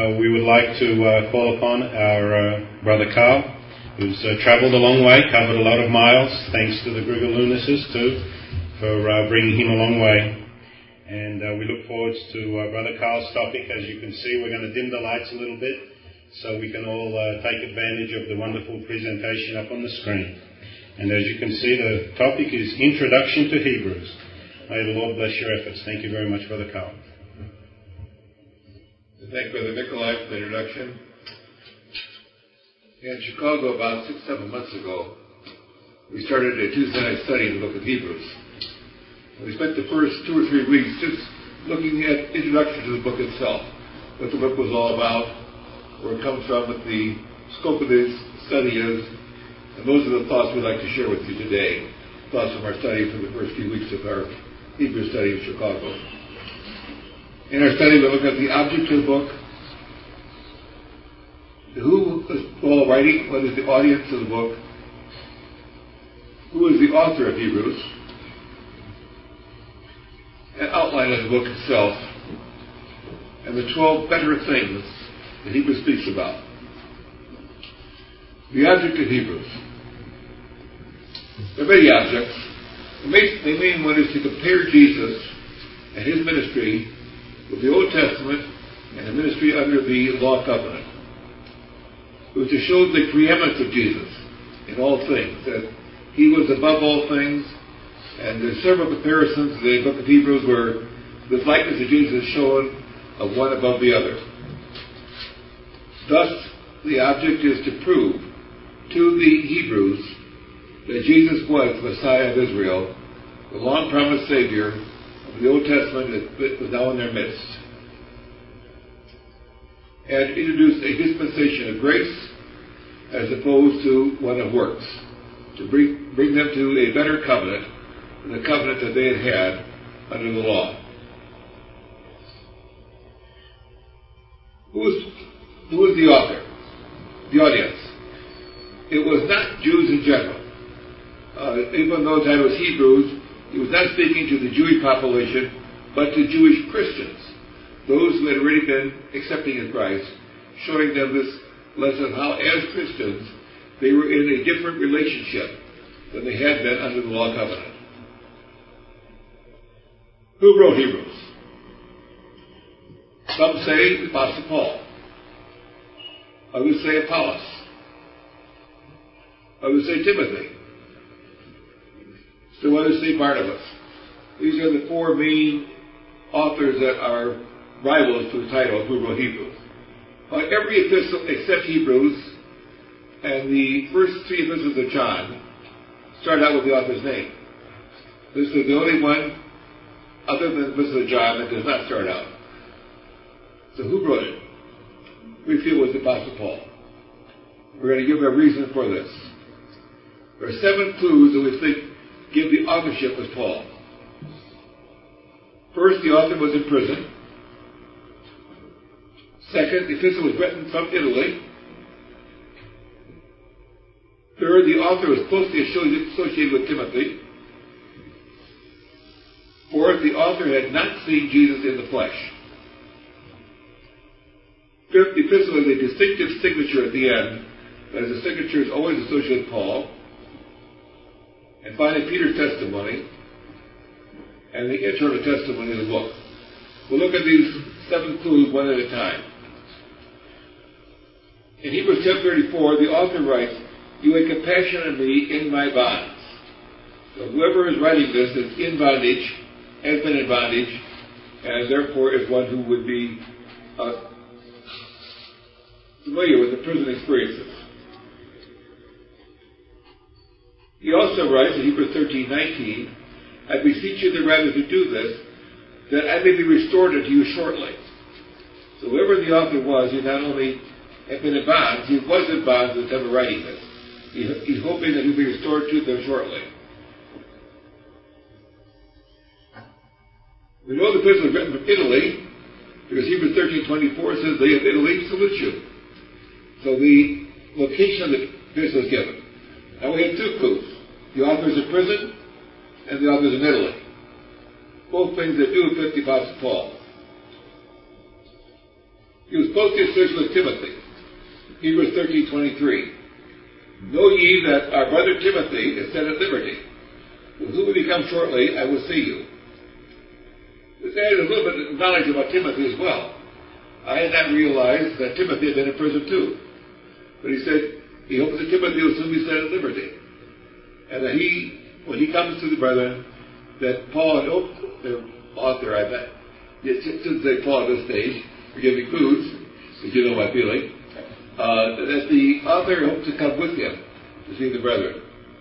we would like to call upon our brother Carl, who's travelled a long way, covered a lot of miles, thanks to the Grigalunases too, for bringing him a long way. And we look forward to Brother Carl's topic. As you can see, we're going to dim the lights a little bit so we can all take advantage of the wonderful presentation up on the screen. And as you can see, the topic is Introduction to Hebrews. May the Lord bless your efforts. Thank you very much, Brother Carl. Thank Brother Nikolai for the introduction. In Chicago, about 6-7 months ago, we started a Tuesday night study in the book of Hebrews. We spent the first 2 or 3 weeks just looking at introduction to the book itself, what the book was all about, where it comes from, what the scope of this study is, and those are the thoughts we'd like to share with you today, thoughts from our study for the first few weeks of our Hebrew study in Chicago. In our study, we look at the object of the book, who is Paul writing, what is the audience of the book, who is the author of Hebrews, an outline of the book itself, and the 12 better things that Hebrews speaks about. The object of Hebrews. There are many objects. The main one is to compare Jesus and his ministry with the Old Testament and the ministry under the Law Covenant. It was to show the preeminence of Jesus in all things, that he was above all things. And there's several comparisons in the book of Hebrews where the likeness of Jesus is shown of one above the other. Thus, the object is to prove to the Hebrews that Jesus was the Messiah of Israel, the long-promised Savior of the Old Testament that was now in their midst, and introduce a dispensation of grace as opposed to one of works, to bring them to a better covenant, the covenant that they had under the law. Who was the author? The audience. It was not Jews in general. Even though the title was Hebrews, he was not speaking to the Jewish population, but to Jewish Christians, those who had already been accepting of Christ, showing them this lesson of how, as Christians, they were in a different relationship than they had been under the law covenant. Who wrote Hebrews? Some say the Apostle Paul. Others say Apollos. Others say Timothy. Still others say Barnabas. These are the 4 main authors that are rivals to the title of who wrote Hebrews. Every epistle except Hebrews and the first 3 epistles of John start out with the author's name. This is the only one other than the Epistle of John that does not start out. So who wrote it? We feel it was the Apostle Paul. We're going to give a reason for this. There are 7 clues that we think give the authorship as Paul. First, the author was in prison. Second, the epistle was written from Italy. Third, the author was closely associated with Timothy. Fourth, the author had not seen Jesus in the flesh. Fifth, the epistle has a distinctive signature at the end, as the signature is always associated with Paul. And finally, Peter's testimony and the internal testimony of the book. We'll look at these 7 clues one at a time. In Hebrews 10:34, the author writes, "You had compassion on me in my bonds." So whoever is writing this is in bondage, has been in bondage, and therefore is one who would be familiar with the prison experiences. He also writes in Hebrews 13:19, "I beseech you the rather to do this, that I may be restored unto you shortly." So whoever the author was, he not only had been in bonds, he was in bonds at the time of writing this. He's hoping that he'll be restored to them shortly. We know the epistle was written from Italy, because Hebrews 13:24 says, "They of Italy salute you." So the location of the epistle is given. Now we have 2 clues. The author's in prison, and the author's in Italy. Both things that do fit the Apostle Paul. He was closely associated with Timothy. Hebrews 13:23. Know ye that our brother Timothy is set at liberty, with whom we come shortly, I will see you. This added a little bit of knowledge about Timothy as well. I had not realized that Timothy had been in prison too. But he said he hopes that Timothy will soon be set at liberty. And that when he comes to the brethren, that Paul had hoped, the author, I bet, shouldn't say Paul at this stage, forgive me, clues, because you know my feeling, that the author hoped to come with him to see the brethren.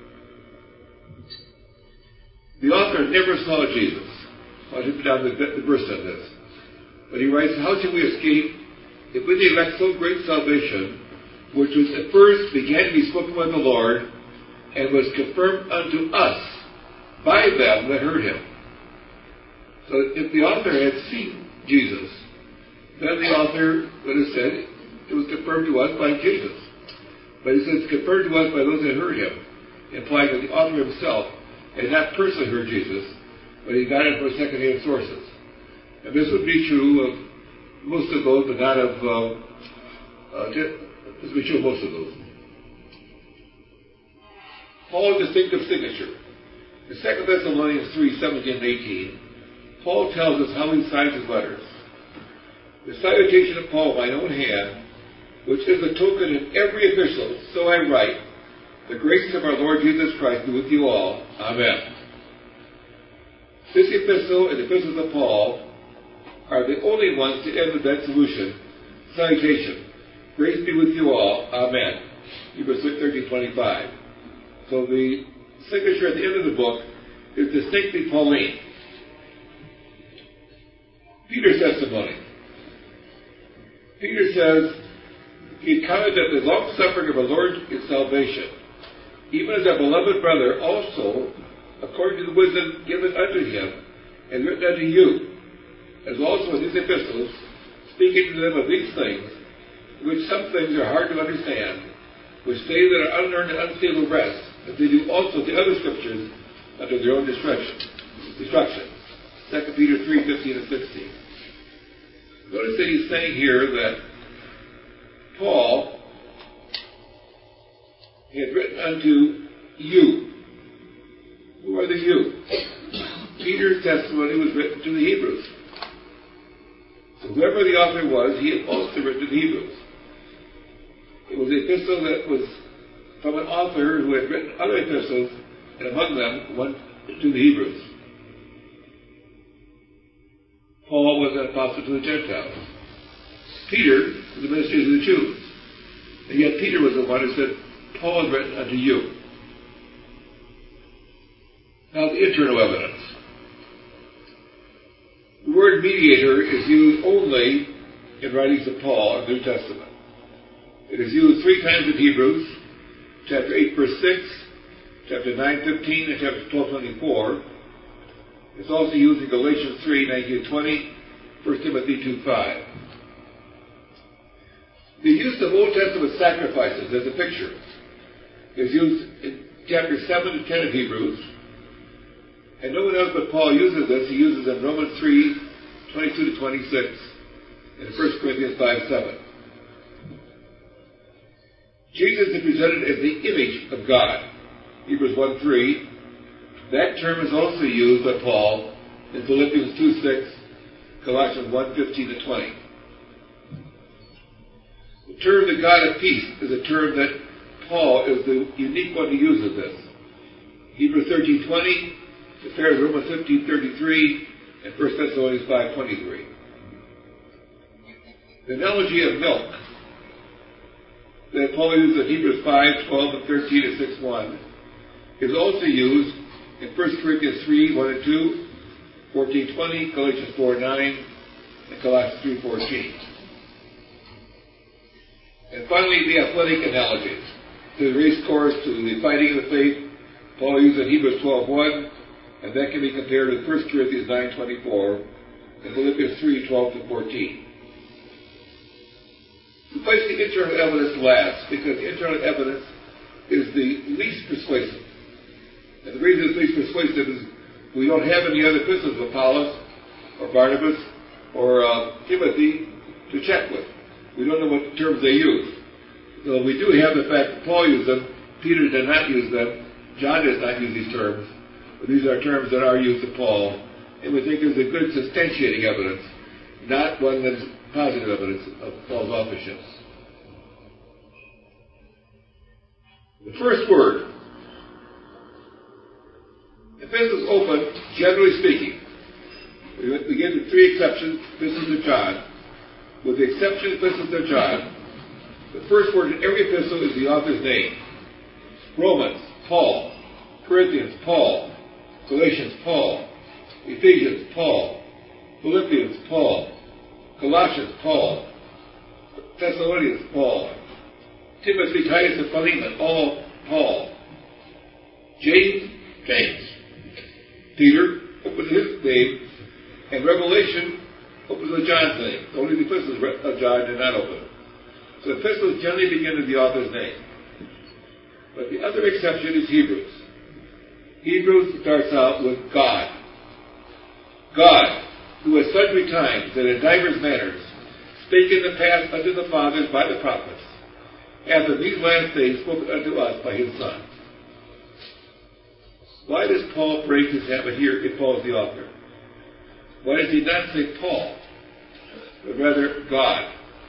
The author never saw Jesus. I'll just put down the verse on this. But he writes, how shall we escape if we neglect so great salvation, which was at first began to be spoken by the Lord, and was confirmed unto us by them that heard him. So if the author had seen Jesus, then the author would have said, it was confirmed to us by Jesus. But he says, confirmed to us by those that heard him, implying that the author himself had not personally heard Jesus, but he got it from second-hand sources. And this would be true of most of those, but not of, this would be true of most of those. Paul's distinctive signature. In 2 Thessalonians 3:17 and 18, Paul tells us how he signs his letters. The salutation of Paul, mine own hand, which is a token in every epistle, so I write, the grace of our Lord Jesus Christ be with you all. Amen. This epistle and the epistles of Paul are the only ones to end with that salutation. Grace be with you all. Amen. Hebrews 13:25. So the signature at the end of the book is distinctly Pauline. Peter's testimony. Peter says, he counted that the long suffering of our Lord is salvation, even as our beloved brother also, according to the wisdom given unto him, and written unto you, as also in these epistles, speaking to them of these things, which some things are hard to understand, which they that are unearned and unstable rest, as they do also the other scriptures under their own destruction. 2 Peter 3:15 and 16. Notice that he's saying here that Paul had written unto you. Who are the you? Peter's testimony was written to the Hebrews. So whoever the author was, he had also written to the Hebrews. It was an epistle that was from an author who had written other epistles, and among them one to the Hebrews. Paul was an apostle to the Gentiles. Peter was the minister to the Jews. And yet Peter was the one who said, Paul has written unto you. Now the internal evidence. The word mediator is used only in writings of Paul in the New Testament. It is used 3 times in Hebrews, chapter 8, verse 6, chapter 9:15, and chapter 12:24. It's also used in Galatians 3:19-20, 1 Timothy 2:5. The use of Old Testament sacrifices as a picture is used in chapter 7 to 10 of Hebrews, and no one else but Paul uses this. He uses it in Romans 3:22-26, and 1 Corinthians 5:7. Jesus is presented as the image of God. Hebrews 1:3. That term is also used by Paul in Philippians 2:6, Colossians 1:15-20. The term the God of peace is a term that Paul is the unique one who uses this. Hebrews 13:20 compares Romans 15:33 and 1 Thessalonians 5:23. The analogy of milk that Paul used in Hebrews 5:12 and 13 and 6:1 is also used in 1 Corinthians 3:1-2, 14:20, Galatians 4:9, and Colossians 3:14. And finally, the athletic analogies. To the race course, to the fighting of the faith, Paul used in Hebrews 12:1, and that can be compared with 1 Corinthians 9:24 and Philippians 3:12-14. We place the internal evidence last because the internal evidence is the least persuasive. And the reason it's least persuasive is we don't have any other epistles of Apollos or Barnabas or Timothy to check with. We don't know what terms they use. So we do have the fact that Paul used them, Peter did not use them, John does not use these terms, but these are terms that are used of Paul, and we think is a good substantiating evidence, not one that is positive evidence of Paul's authorship. The first word. Epistles open, generally speaking. We give the three exceptions, epistles of John. With the exception of epistles of John, the first word in every epistle is the author's name. Romans, Paul. Corinthians, Paul. Galatians, Paul. Ephesians, Paul. Philippians, Paul. Colossians, Paul. Thessalonians, Paul. Timothy, Titus, and Philemon, all Paul. James. Peter opens his name, and Revelation opens with John's name. Only the epistles of John did not open. So epistles generally begin with the author's name. But the other exception is Hebrews. Hebrews starts out with God. God, who at sundry times and in divers manners spake in the past unto the fathers by the prophets, hath in these last days spoken unto us by his Son. Why does Paul break his habit here if Paul is the author? Why does he not say Paul, but rather God?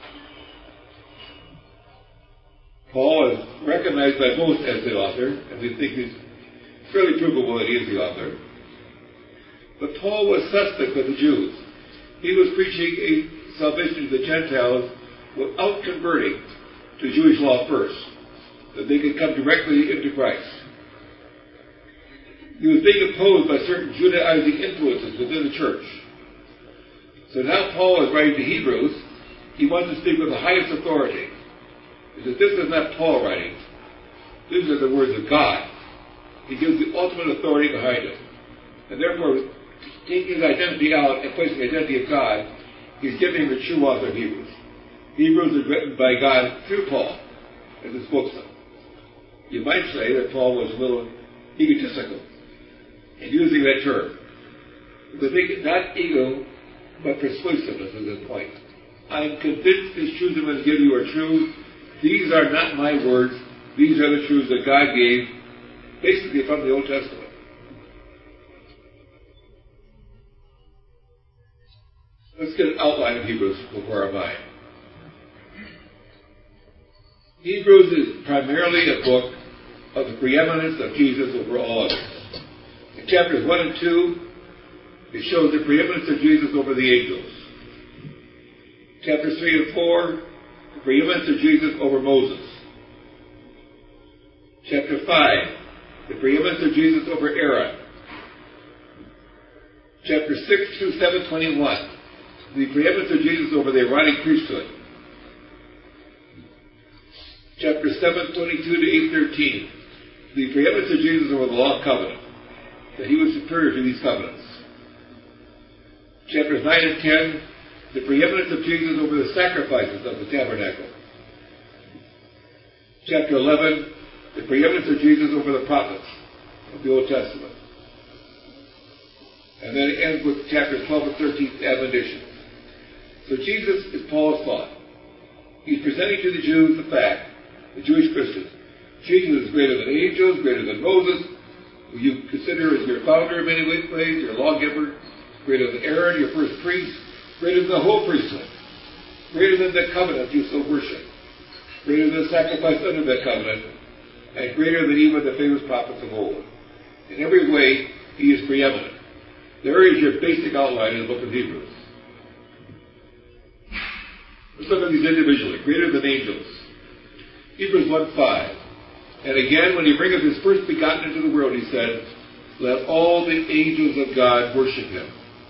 Paul is recognized by most as the author, and we think it's fairly provable that he is the author. But Paul was suspect with the Jews. He was preaching a salvation to the Gentiles without converting to Jewish law first, that they could come directly into Christ. He was being opposed by certain Judaizing influences within the church. So now Paul is writing to Hebrews. He wants to speak with the highest authority. He says, this is not Paul writing. These are the words of God. He gives the ultimate authority behind it. And therefore, taking his identity out and placing the identity of God, he's giving the true author of Hebrews. Hebrews is written by God through Paul as a spokesman. You might say that Paul was a little egotistical in using that term. But not ego, but persuasiveness is his point. I'm convinced these truths I'm going to give you are true. These are not my words. These are the truths that God gave, basically from the Old Testament. Let's get an outline of Hebrews before our mind. Hebrews is primarily a book of the preeminence of Jesus over all others. In chapters 1 and 2, it shows the preeminence of Jesus over the angels. Chapters 3 and 4, the preeminence of Jesus over Moses. Chapter 5, the preeminence of Jesus over Aaron. Chapter 6 through 7:21, the preeminence of Jesus over the Aaronic priesthood. Chapter 7:22 to 8:13, the preeminence of Jesus over the law covenant, that he was superior to these covenants. Chapters 9 and 10, the preeminence of Jesus over the sacrifices of the tabernacle. Chapter 11, the preeminence of Jesus over the prophets of the Old Testament. And then it ends with chapters 12 and 13, admonition. So Jesus is Paul's thought. He's presenting to the Jews the fact, the Jewish Christians, Jesus is greater than angels, greater than Moses, who you consider as your founder in many ways, your lawgiver, greater than Aaron, your first priest, greater than the whole priesthood, greater than the covenant you so worship, greater than the sacrifice under that covenant, and greater than even the famous prophets of old. In every way, he is preeminent. There is your basic outline in the book of Hebrews. Let's look at these individually. Greater than angels. Hebrews 1:5. And again, when he bringeth his first begotten into the world, he said, let all the angels of God worship him.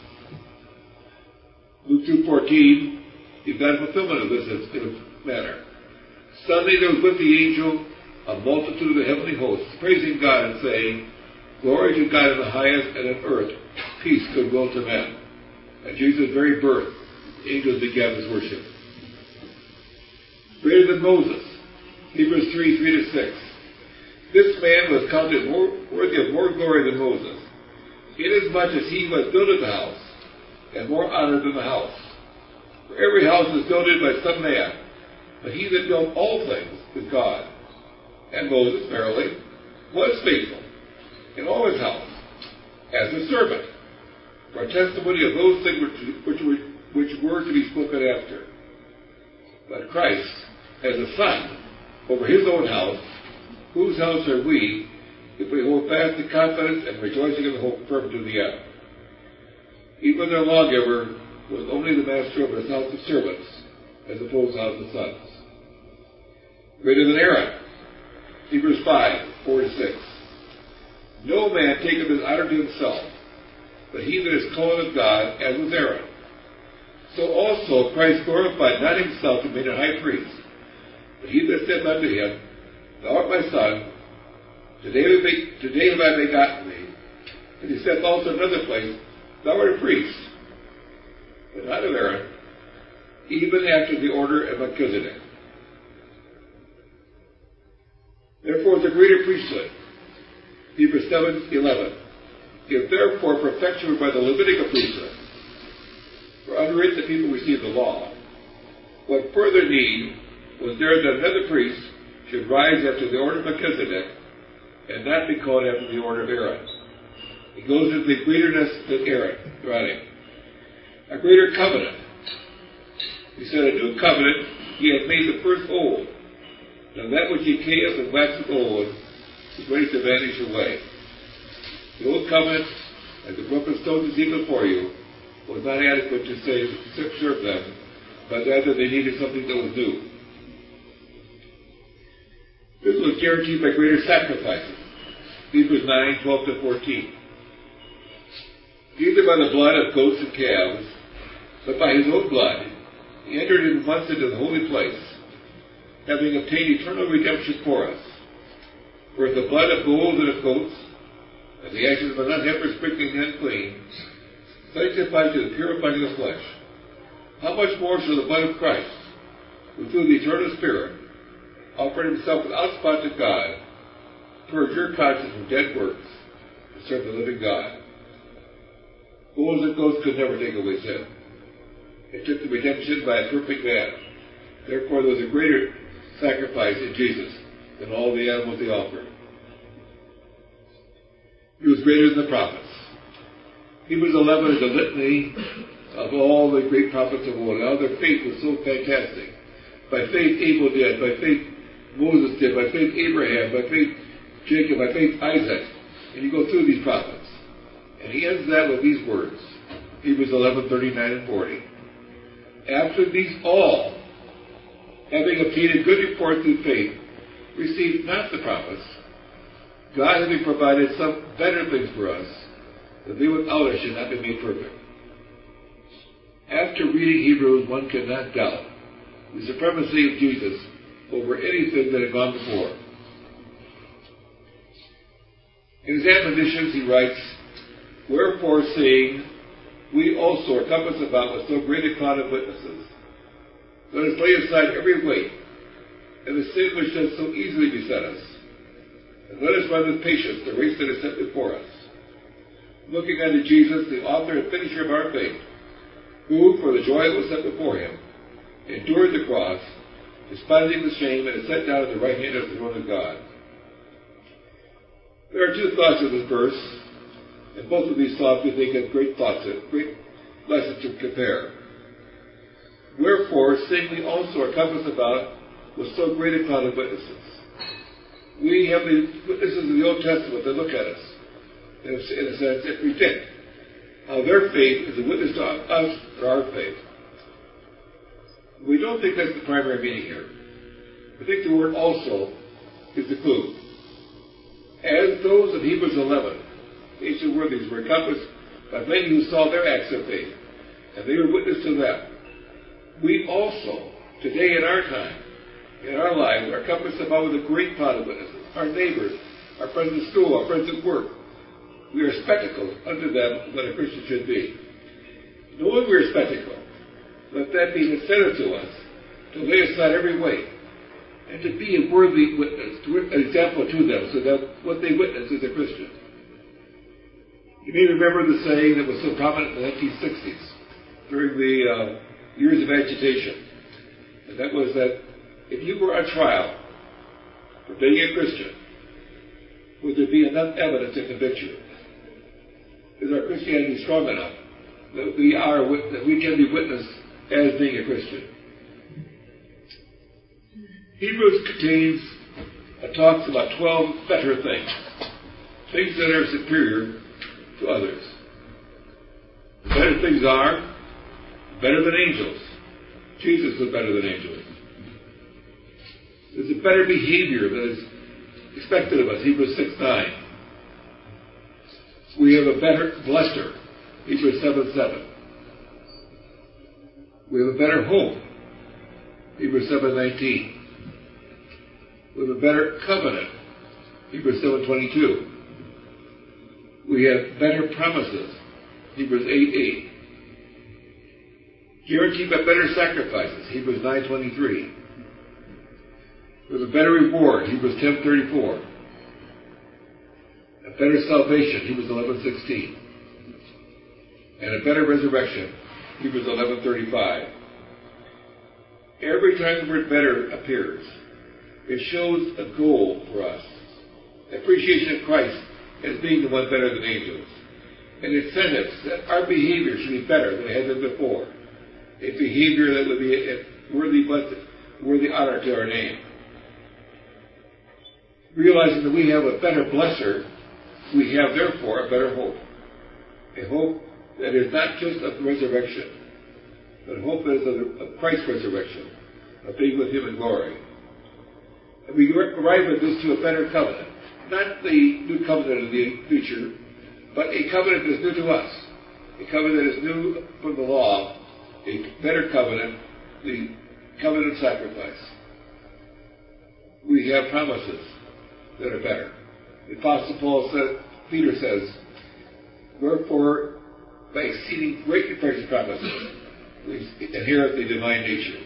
Luke 2:14, you've got a fulfillment of this in a manner. Suddenly there was with the angel a multitude of the heavenly hosts, praising God and saying, glory to God in the highest, and on earth peace, goodwill to men. At Jesus' very birth, the angels began his worship. Greater than Moses. Hebrews 3:3-6. This man was counted worthy of more glory than Moses, inasmuch as he was builded the house, and more honor than the house. For every house was builded by some man, But he that built all things is God. And Moses, verily, was faithful in all his house, as a servant, for a testimony of those things which were to be spoken after. But Christ, as a son, over his own house, whose house are we, if we hold fast the confidence and rejoicing in the hope firm to the end? Even their lawgiver was only the master of his house of servants, as opposed to house of sons. Greater than Aaron, Hebrews 5, 4-6. No man taketh his honor to himself, but he that is called of God, as was Aaron. So also Christ glorified not himself and made a high priest, but he that saith unto him, Thou art my son, today have I begotten thee. And he saith also in another place, Thou art a priest, but not of Aaron, even after the order of Melchizedek. Therefore the greater priesthood, Hebrews 7:11. If therefore perfection were by the Levitical priesthood, for under it the people received the law, what further need was there that another priest should rise after the order of Melchizedek, and not be called after the order of Aaron? He goes into the greaterness than Aaron, writing, a greater covenant. He said, a new covenant he hath made the first old. Now that which decayeth and waxeth old is ready to vanish away. The old covenant, as the broken stones is even before you, was not adequate to serve them, but rather they needed something that was new. This was guaranteed by greater sacrifices. Hebrews 9:12-14. Neither by the blood of goats and calves, but by his own blood, he entered in once into the holy place, having obtained eternal redemption for us. For if the blood of bulls and of goats, and the ashes of an unheifer sprinkling the unclean, sanctified to the purifying of the flesh, how much more shall the blood of Christ, who through the eternal Spirit offered himself without spot to God, purge your conscience from dead works, to serve the living God? Bulls and goats could never take away sin. It took the redemption by a perfect man. Therefore there was a greater sacrifice in Jesus than all the animals they offered. He was greater than the prophets. Hebrews 11 is a litany of all the great prophets of old. How their faith was so fantastic. By faith Abel did, by faith Moses did, by faith Abraham, by faith Jacob, by faith Isaac. And you go through these prophets. And he ends that with these words. Hebrews 11:39-40. After these all, having obtained a good report through faith, received not the promise, God having provided some better things for us, that they without us should not be made perfect. After reading Hebrews, one cannot doubt the supremacy of Jesus over anything that had gone before. In his admonitions he writes, Wherefore, seeing we also are compassed about with so great a cloud of witnesses, let us lay aside every weight and the sin which does so easily beset us, and let us run with patience the race that is set before us, looking unto Jesus, the author and finisher of our faith, who, for the joy that was set before him, endured the cross, despising the shame, and is set down at the right hand of the throne of God. There are two thoughts in this verse, and both of these thoughts we think have great lessons to compare. Wherefore, seeing we also are compassed about with so great a cloud of witnesses. We have the witnesses of the Old Testament that look at us, in a sense, and predict how their faith is a witness to us for our faith. We don't think that's the primary meaning here. We think the word also is the clue. As those of Hebrews 11, ancient worthies, were encompassed by many who saw their acts of faith, and they were witness to them, we also, today in our time, in our lives, are compassed about with a great cloud of witnesses. Our neighbors, our friends at school, our friends at work. We are spectacles unto them what a Christian should be. Knowing we are spectacles, let that be an incentive to us to lay aside every weight and to be a worthy witness, an example to them, so that what they witness is a Christian. You may remember the saying that was so prominent in the 1960s during the years of agitation, and that was that if you were on trial for being a Christian, would there be enough evidence to convict you? Is our Christianity strong enough that we can be witnessed as being a Christian? Hebrews contains talks about 12 better things that are superior to others. The better things are better than angels. Jesus was better than angels. There's a better behavior that is expected of us, Hebrews 6:9. We have a better blesser, Hebrews 7:7. We have a better hope, Hebrews 7:19. We have a better covenant, Hebrews 7:22. We have better promises, Hebrews 8:8. Guaranteed by better sacrifices, Hebrews 9:23. We have a better reward, Hebrews 10:34. A better salvation, Hebrews 11:16. And a better resurrection, Hebrews 11:35. Every time the word better appears, it shows a goal for us. Appreciation of Christ as being the one better than angels. An incentive that our behavior should be better than it had been before. A behavior that would be a worthy honor to our name. Realizing that we have a better blesser, we have therefore a better hope. A hope that is not just of resurrection, but a hope that is of Christ's resurrection, of being with Him in glory. And we arrive at this to a better covenant. Not the new covenant of the future, but a covenant that is new to us. A covenant that is new from the law. A better covenant, the covenant of sacrifice. We have promises that are better. The Apostle Peter says, wherefore, by exceeding greatly precious promises, we inherit the divine nature.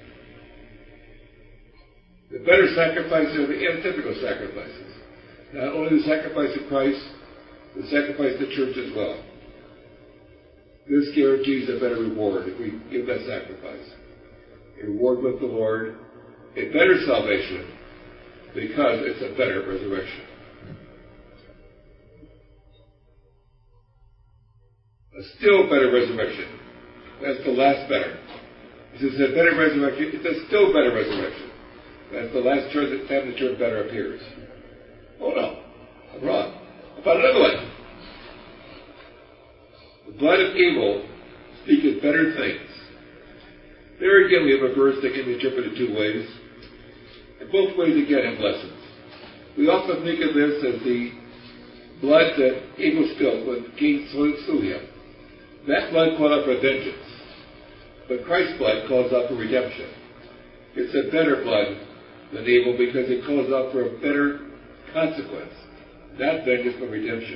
The better sacrifices are the antithetical sacrifices. Not only the sacrifice of Christ, the sacrifice of the church as well. This guarantees a better reward if we give that sacrifice. A reward with the Lord, a better salvation, because it's a better resurrection. A still better resurrection. That's the last better. This is a better resurrection. It's a still better resurrection. That's the last time the term better appears. Oh no, I'm wrong. About another one. The blood of Abel speaketh better things. There again we have a verse that can be interpreted two ways. And both ways again have lessons. We often think of this as the blood that Abel spilled when Cain slew him. That blood called out for vengeance. But Christ's blood calls out for redemption. It's a better blood than Abel because it calls out for a better consequence. Not vengeance, but redemption.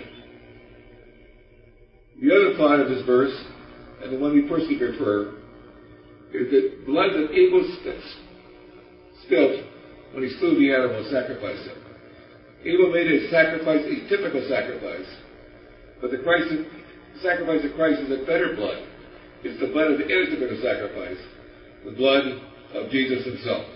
The other thought of this verse, and the one we personally prefer, is that blood that Abel spilled when he slew the animal and sacrificed him. Abel made a sacrifice, a typical sacrifice. But the sacrifice of Christ is a better blood. It's the blood of the atypical sacrifice, the blood of Jesus Himself.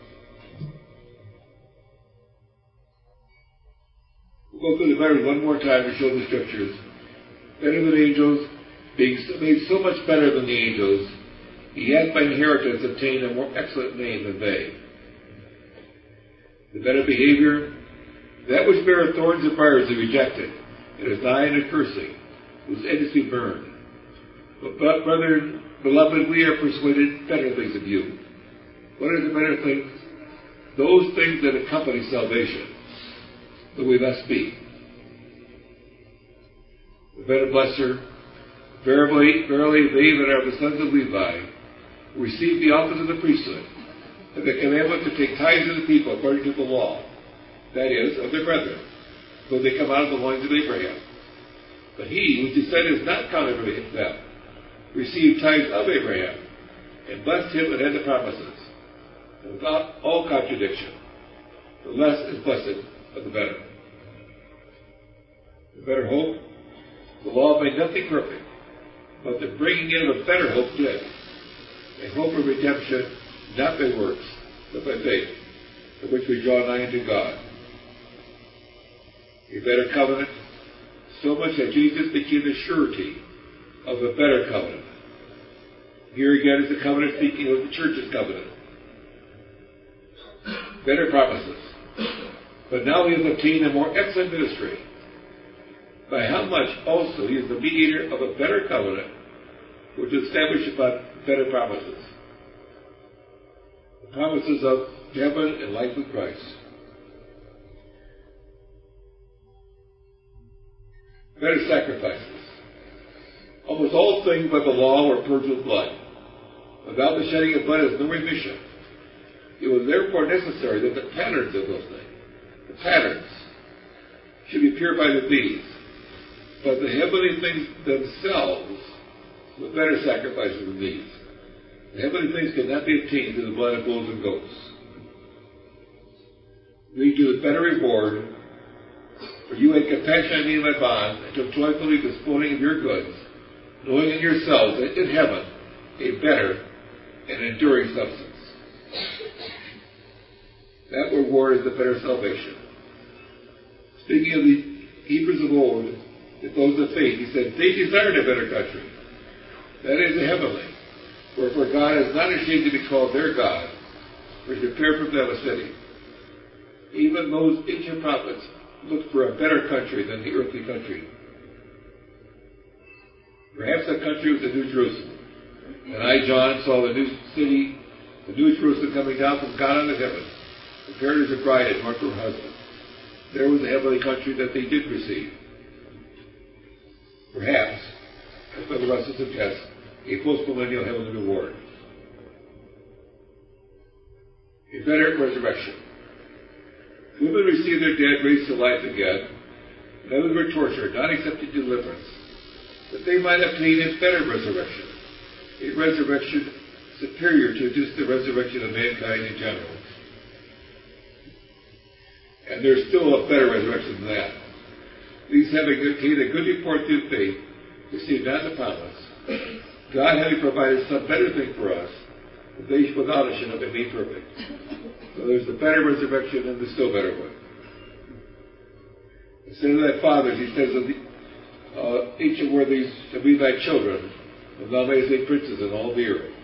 We'll go through the Bible one more time to show the Scriptures. Better than angels, being made so much better than the angels, he hath by inheritance obtained a more excellent name than they. The better behavior, that which beareth thorns and briars is rejected. It is nigh unto cursing, whose end is to be burned. But brethren, beloved, we are persuaded better things of you. What are the better things? Those things that accompany salvation, that we must be. The better blesser, verily, they that are the sons of Levi, receive the office of the priesthood, and the commandment to take tithes of the people according to the law, that is, of their brethren, though they come out of the loins of Abraham. But he, whose descent is not counted for them, received tithes of Abraham, and blessed him that had the promises. And without all contradiction, the less is blessed of the better. The better hope, the law made nothing perfect, but the bringing in of a better hope did. A hope of redemption, not by works, but by faith, by which we draw nigh unto God. A better covenant, so much that Jesus became the surety of a better covenant. Here again is the covenant speaking of the church's covenant. Better promises. But now he has obtained a more excellent ministry, by how much also he is the mediator of a better covenant, which is established upon better promises. The promises of heaven and life with Christ. Better sacrifices. Almost all things by the law were purged with blood. Without the shedding of blood is no remission. It was therefore necessary that the patterns of those things, the patterns, should be purified with these. But the heavenly things themselves were better sacrifices than these. The heavenly things cannot be obtained through the blood of bulls and goats. Lead to a better reward, for you had compassion on me in my bond, and took joyfully the spoiling of your goods, knowing in yourselves that in heaven a better and enduring substance. That reward is the better salvation. Speaking of the Hebrews of old, those of faith, he said, they desired a better country. That is the heavenly. Wherefore God is not ashamed to be called their God, for he prepared for them a city. Even those ancient prophets looked for a better country than the earthly country. Perhaps that country was the New Jerusalem. And I, John, saw the new city, the New Jerusalem, coming down from God out of heaven, prepared as a bride adorned for her husband. There was the heavenly country that they did receive. Perhaps, as Brother Russell suggests, a post-millennial heavenly reward. A better resurrection. Women received their dead raised to life again, and others were tortured, not accepting deliverance, that they might obtain a better resurrection, a resurrection superior to just the resurrection of mankind in general. And there's still a better resurrection than that. These having obtained a good report through faith, received not the promise. God having provided some better thing for us, that they without us should have been made perfect. So there's the better resurrection and the still better one. Instead of thy fathers, he says, each of these shall be thy children, and thou mayest make princes in all the earth.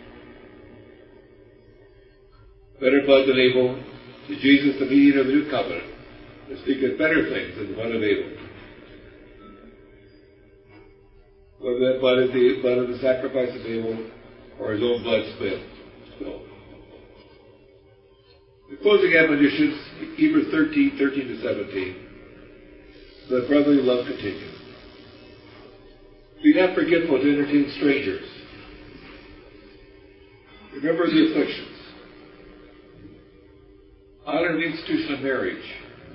Better blood than Abel, to Jesus the mediator of the new covenant, to speak of better things than the blood of Abel. Whether that blood is the blood of the sacrifice of Abel or his own blood spilled. The closing admonitions, Hebrews 13 to 17. The brotherly love continues. Be not forgetful to entertain strangers. Remember the afflictions. Honor the institution of marriage.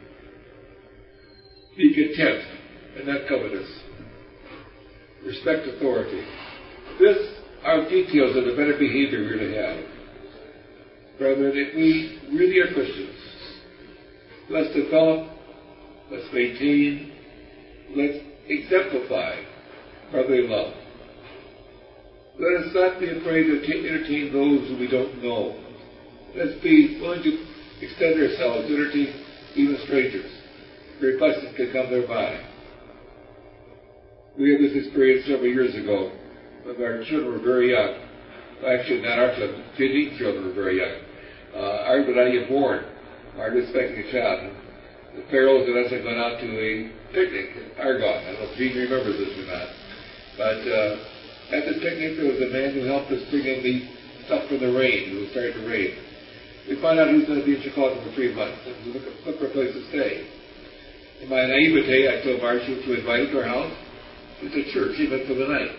Be content and not covetous. Respect authority. This are details of the better behavior we're to have. Brethren, if we really are Christians, let's develop, let's maintain, let's exemplify brotherly love. Let us not be afraid to entertain those who we don't know. Let's be willing to extend ourselves to entertain even strangers. Great blessings can come thereby. We had this experience several years ago when our children were very young. Actually, not our children, 15 children were very young. Ours were not yet born. Ours was expecting a child. The Farrells and us had gone out to a picnic in Argonne. I don't know if Gene remembers this or not. But at the picnic, there was a man who helped us bring in the stuff from the rain. It was starting to rain. We found out he was going to be in Chicago for 3 months. And we looked for a place to stay. In my naivete, I told Marcia to invite him to our house. It's a church. He went for the night.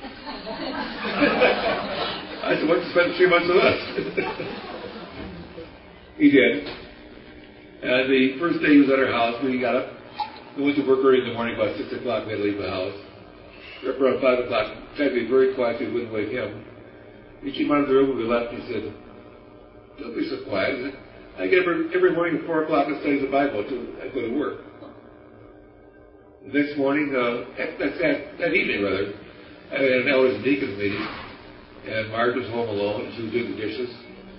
I said, why don't you spend 3 months with us? He did. And the first day he was at our house, we got up. We went to work early in the morning, about 6 o'clock. We had to leave the house. Around 5 o'clock, tried to be very quiet so we wouldn't wake him. He came out of the room when we left. He said, don't be so quiet. I said, I get up every morning at 4 o'clock and study the Bible until I go to work. The next morning, that evening rather, I had an elders and deacons meeting, and Marge was home alone, and she was doing the dishes.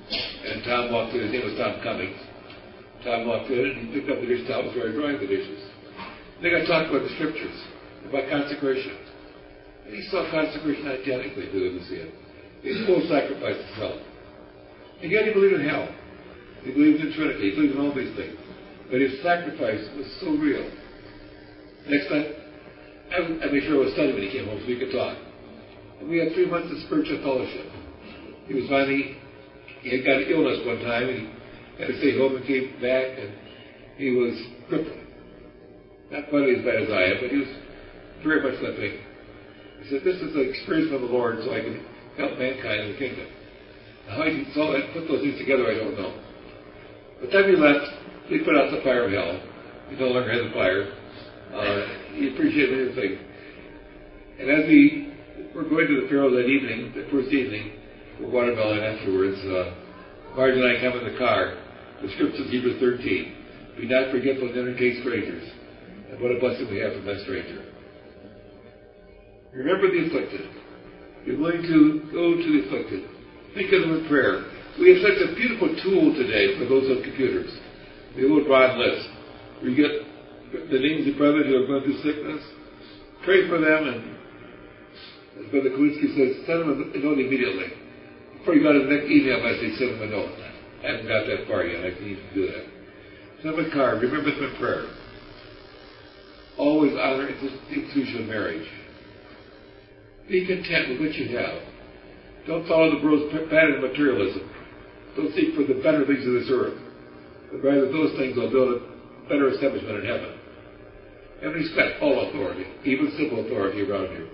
And Tom walked in. His name was Tom Cummings. Tom walked in and he picked up the dish towel and started drying the dishes. And they got talking about the scriptures, about consecration. And he saw consecration identically to the sin. His full sacrifice of self. And yet he believed in hell. He believed in Trinity. He believed in all these things. But his sacrifice was so real. Next time, I made sure I was studying when he came home so we could talk. And we had 3 months of spiritual fellowship. He had got an illness one time, and he had to stay home and came back, and he was crippled. Not quite as bad as I am, but he was very much limping. He said, this is an experience from the Lord so I can help mankind in the kingdom. How he put those things together, I don't know. By the time he left, he put out the fire of hell. He no longer had the fire. He appreciated everything. And as we were going to the funeral that evening, the first evening, for Watermelon afterwards, Marge and I come in the car. The scripture is Hebrews 13. Be not forgetful to entertain strangers. And what a blessing we have from that stranger. Remember the afflicted. Be willing to go to the afflicted. Think of them in prayer. We have such a beautiful tool today for those on computers. The old Ron list. We get the names of brothers who are going through sickness. Pray for them, and as Brother Kowinski says, send them a note immediately. Before you got to the next email message, send them a note. I haven't got that far yet. I need to do that. Send them a card. Remember them in prayer. Always honor the institution of marriage. Be content with what you have. Don't follow the world's pattern of materialism. Don't seek for the better things of this earth. But rather, those things will build a better establishment in heaven. And respect all authority, even civil authority around you.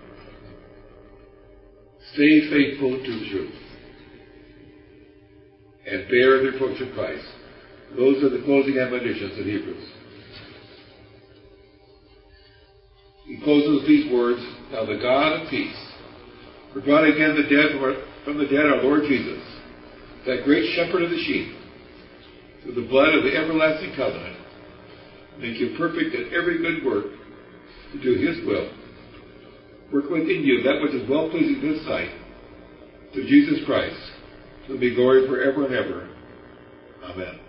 Stay faithful to the truth. And bear the reproach of Christ. Those are the closing admonitions of Hebrews. He closes with these words, now the God of peace, who brought again the dead from the dead, our Lord Jesus, that great shepherd of the sheep, through the blood of the everlasting covenant, make you perfect in every good work to do His will. Work within you that which is well-pleasing in His sight, through Jesus Christ, to be glory forever and ever. Amen.